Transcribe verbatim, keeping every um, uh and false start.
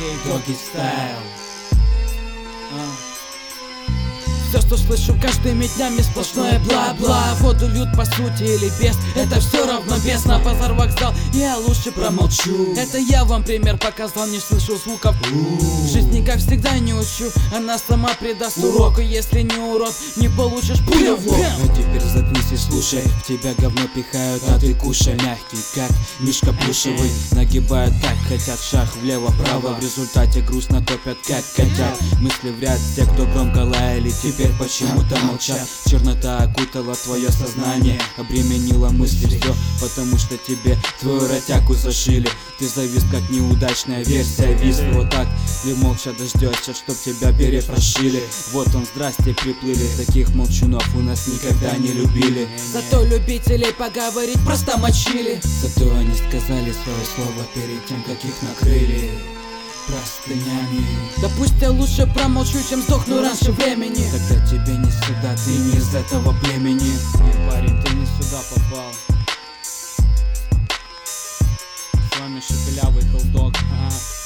диджей Doggy Style. Все, что слышу каждыми днями, сплошное бла-бла. Воду льют по сути или без, это все равно без. На базар вокзал, я лучше промолчу. Это я вам пример показал, не слышу звуков. В жизни, как всегда, не учу, она сама придаст урок. И если не урод, не получишь пулю в лоб. Ну теперь заткнись и слушай, в тебя говно пихают, а ты кушай. Мягкий, как мишка плюшевый, нагибают так, хотят шаг влево-право. В результате грустно топят, как котят. Мысли в ряд, те, кто громко лаяли, теперь почему-то молчат. Чернота окутала твое сознание, обременила мысли все, потому что тебе твою ротяку зашили. Ты завис, как неудачная версия виз. Вот так ты молча дождешься, чтоб тебя перепрошили. Вот он, здрасте, приплыли. Таких молчунов у нас никогда не любили. Зато любителей поговорить просто мочили. Зато они сказали свое слово перед тем, как их накрыли простынями. Да пусть я лучше промолчу, чем сдохну раньше времени. Тогда тебе не сюда, ты не из этого племени. Не, парень, ты не сюда попал. С вами Шепелявый Хеллдог.